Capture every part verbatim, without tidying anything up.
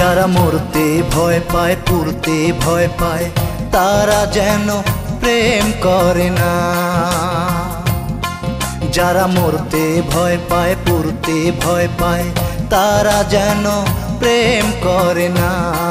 যারা মরতে ভয় পায় পুরতে ভয় পায় তারা যেন প্রেম করে না। যারা মরতে ভয় পায় পুরতে ভয় পায় তারা যেন প্রেম করে না।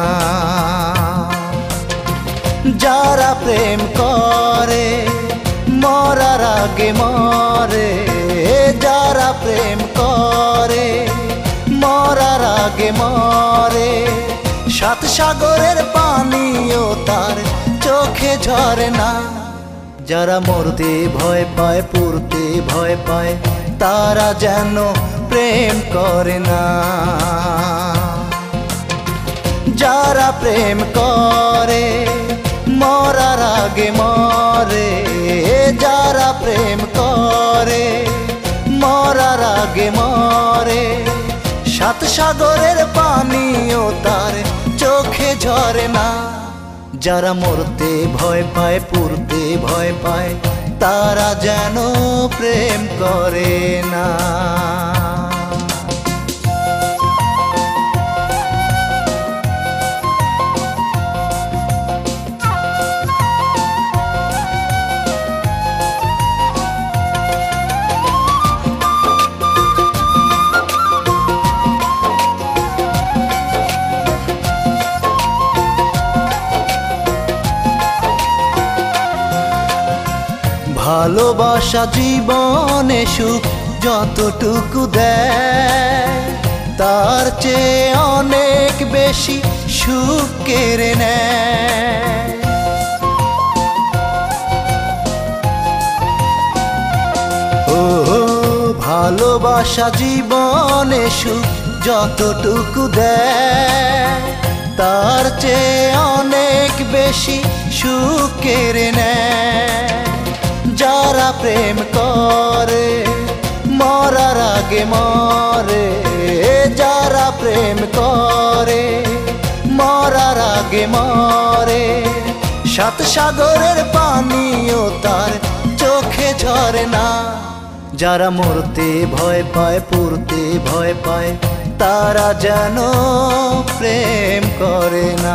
যারা প্রেম করে মরার আগে মরে, যারা প্রেম করে মরার আগে মরে। সাত সাগরের পানিও তার চোখে ঝরে না। যারা মরতে ভয় পায় পুরতে ভয় পায় তারা যেন প্রেম করে না। যারা প্রেম করে মরার আগে মরে, যারা প্রেম করে মরার আগে মরে। সাত সাগরের পানিও তার চোখে ঝরে না। যারা মরতে ভয় পায় পুরতে ভয় পায় তারা যেন প্রেম করে না। ভালোবাসা জীবনে সুখ যতটুকু দেয় তার চেয়ে অনেক বেশি সুখ কেড়ে নেয়। ও ভালোবাসা জীবনে সুখ যতটুকু দেয় তার চেয়ে অনেক বেশি সুখ কেড়ে নেয়। যারা প্রেম করে মরার আগে মরে, যারা প্রেম করে মরার আগে মরে। সাত সাগরের পানিও তার চোখে ঝরে না। যারা মরতে ভয় পায় পুরতে ভয় পায় তারা যেন প্রেম করে না।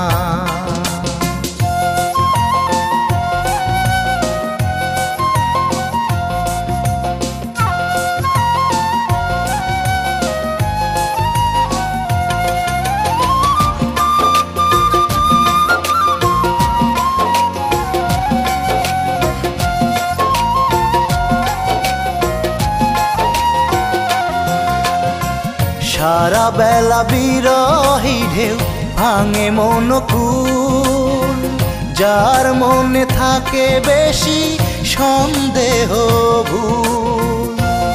সারা বেলা বিরহী ঢেউ ভাঙে মন কুল। যার মনে থাকে বেশি সন্দেহ ভুল।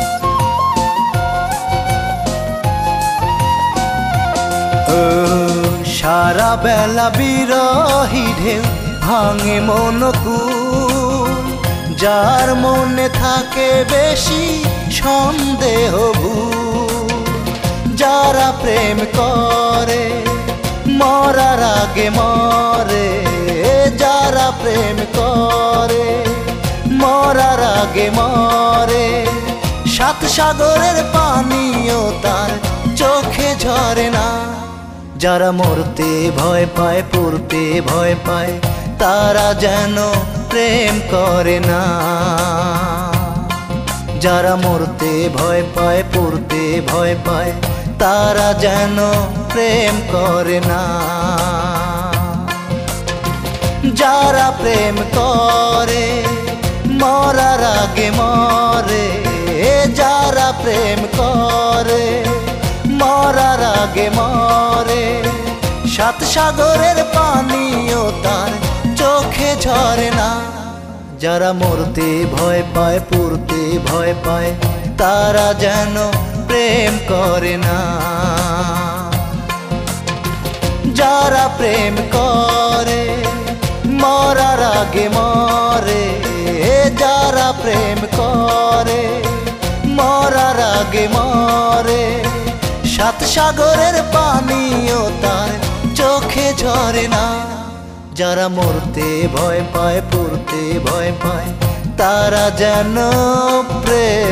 ও সারা বেলা বিরহী ঢেউ ভাঙে মন কুল। যার মনে থাকে বেশি সন্দেহ ভুল। যারা প্রেম করে মরার আগে মরে, যারা প্রেম করে মরার আগে মরে। সাত সাগরের পানিও তার চোখে ঝরে না। যারা মরতে ভয় পায় পুরতে ভয় পায় তারা যেন প্রেম করে না। যারা মরতে ভয় পায় পুরতে ভয় পায় তারা যেন প্রেম করে না। যারা প্রেম করে মরার আগে মরে, যারা প্রেম করে মরার আগে মরে। সাত সাগরের পানিও তার চোখে ঝরে না। যারা মরতে ভয় পায় পুরতে ভয় পায় তারা যেন প্রেম করে না। যারা প্রেম করে মরার আগে মরে, যারা প্রেম করে মরার আগে মরে। সাত সাগরের পানিও তার চোখে ঝরে না। যারা মরতে ভয় পায় পুরতে ভয় পায় তারা যেন প্রেম